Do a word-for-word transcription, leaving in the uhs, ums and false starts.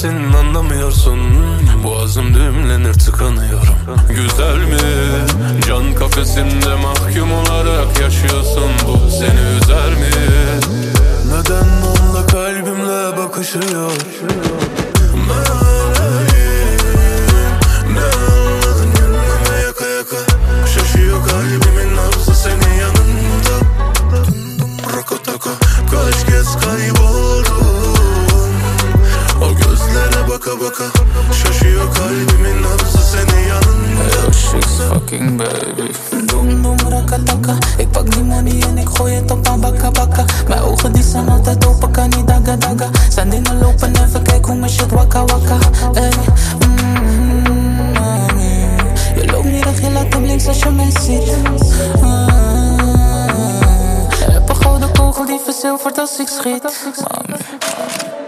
neredesin anlamıyorsun. Boğazım düğümlenir tıkanıyorum. Güzel mi? Can kafesinde mahkum olarak yaşıyorsun. Bu seni üzer mi? Neden onunla kalbimle bakışıyor? Ne anladın gönlüme yaka yaka. Şaşıyor kalbimin nabzı senin yanında. Raka taka kaç kez kayboldum. O gözlere baka baka. Şaşıyor kalbimin nabzı senin yanında. Yo, she's fucking baby. Doem doem rakataka. Ik pak die money en ik gooi het op aan bakka bakka. Mijn ogen die zijn altijd open, kan niet daga daga. Zijn dingen lopen, even kijk hoe mijn shit wakka wakka. Ey, mm, mami. Je loopt niet recht, je laat hem links als je mij ziet. Ah, heb een gouden kogel die verzilvert als ik schiet. Mami.